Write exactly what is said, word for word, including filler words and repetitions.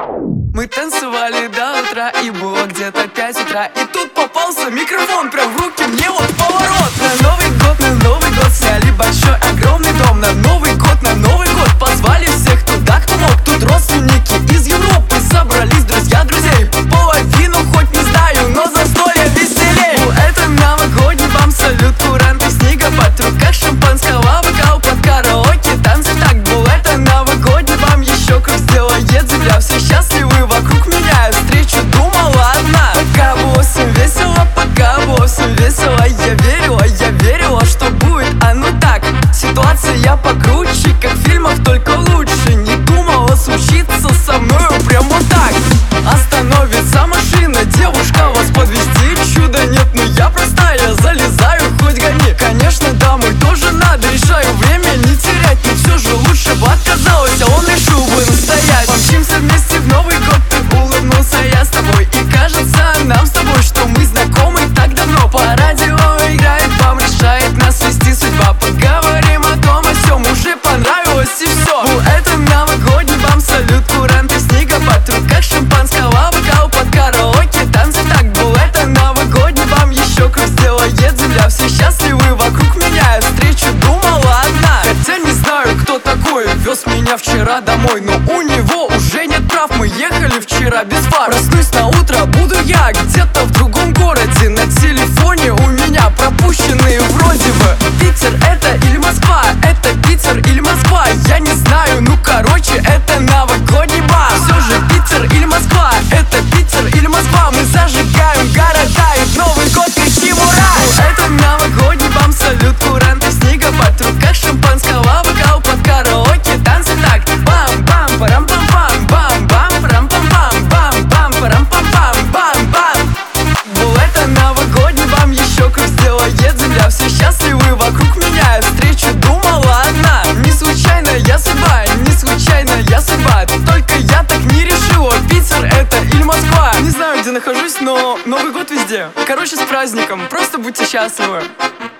Мы танцевали до утра, и было где-то пять утра. И тут попался микрофон прям в руки, мне вот поворот. На Новый год, на Новый год сняли большой огромный дом. На Новый год, на Новый год позвали всех туда, кто мог. Тут родственники из Европы собрались, друзья друзей. Половину хоть не знаю, но застолье веселей. Ну, это новогодний бам, салют, куранты, снегопад. В руках шампанского, бокал под караоке, танцы в такт был. Это новогодний бам, еще круг сделает земля. Все счастливы вокруг меня, я встречу думала одна. Пока было всем весело, пока было всем весело, я верила, я верила, что будет оно так. Ситуация покруче, как в фильмах, только лучше. Не думала случиться со мною прям вот так. Остановится машина, девушка, вас подвезти чудо нет, но я простая, залезаю, хоть гони. Конечно, домой тоже надо, решаю время не терять, но все же лучше бы отказалась, а он решил бы настоять. Помчимся вместе в Новый год, ты улыбнулся, я с тобой. И кажется нам с тобой, что мы знакомы так давно. По радио играет бам, решает нас свести судьба. Поговорим о том, о сём, уже понравилось и все. Ну, это новогодний бам, салют, куранты, снегопад. В руках шампанского, бокал под караоке, танцы в такт был. Это новогодний бам, еще круг сделает земля. Все счастливы вокруг меня, я встречу думала одна. Хотя не знаю, кто такой вез меня вчера домой, но у него уже нет прав. Мы ехали вчера без фар. Проснусь на утро, буду я где-то в другом городе. На телефоне у меня пропущенные вроде бы. Питер это или Москва, это Питер или Москва, я не знаю, ну короче, это новогодний бам. Все же Питер или Москва, это Питер или Москва. Мы зажигаем города и в Новый год кричим ура. Ну, это новогодний бам, салют, куранты, снегопад. В руках шампанского, бокал под караоке, танцы в такт. Бам-бам, парам-пам-пам, бам-бам, парам-пам-пам, бам-бам, парам-пам-пам, бам-бам. Был это новогодний бам, еще круг сделает земля. Все счастливы вокруг меня, я встречу думала одна. Не случайно я судьба, не случайно я судьба. Только я так не решила, Питер это или Москва. Не знаю, где нахожусь, но Новый год везде. Короче, с праздником, просто будьте счастливы.